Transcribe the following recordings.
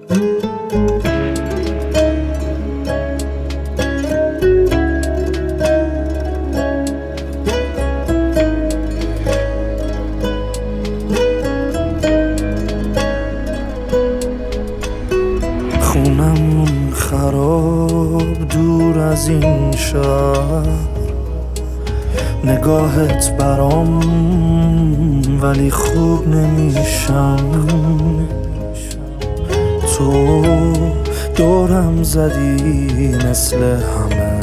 خونمون خراب دور از این شهر، نگاهت برام ولی خوب نمیشم. تو دورم زدی مثل همه،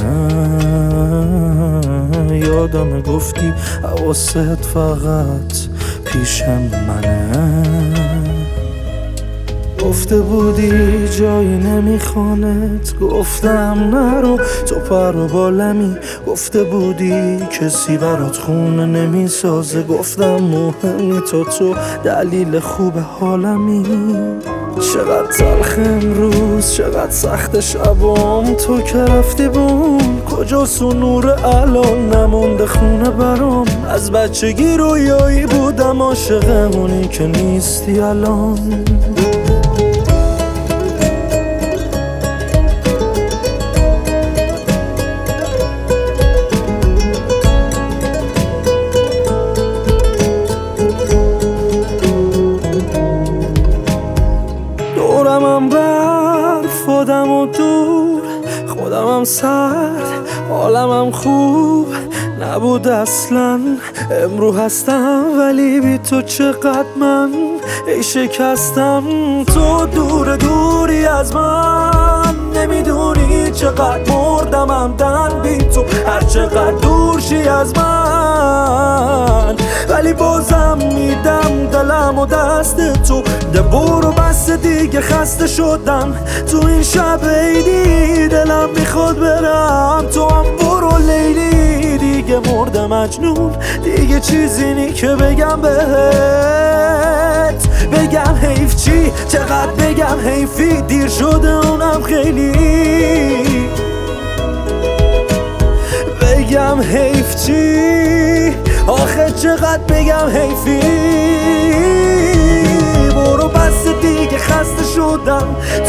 یادم گفتی حواست فقط پیش منه. گفته بودی جایی نمیخوانت، گفتم نرو تو پر و بالمی. گفته بودی کسی برات خونه نمیسازه، گفتم مهمی تو دلیل خوب حالمی. چقدر تلخ امروز، چقدر سخت شبام، تو که رفتی بون کجاست و نور الان نمونده خونه برام. از بچگی رویایی بودم عاشق اونی که نیستی الان. دورمم برف، خودم و دور، خودمم سرد، حالمم خوب نبود اصلا. امرو هستم ولی بی تو چقدر من ای شکستم. تو دور دوری از من، نمیدونی چقدر مردم عمدن بی تو. هر چقدر دور شی از من ولی بازم میدم دلم و دست تو. ده برو بس دیگه خسته شدم تو این شب عیدی. دلم میخواد برم تو هم برو لیلی. دیگه مردم مجنون، دیگه چیزی نی که بگم بهت. بگم حیف چی، چقدر بگم حیفی، دیر شده اونم خیلی. بگم حیف چی، آخه چقدر بگم حیفی. برو بس دیگه خسته شدم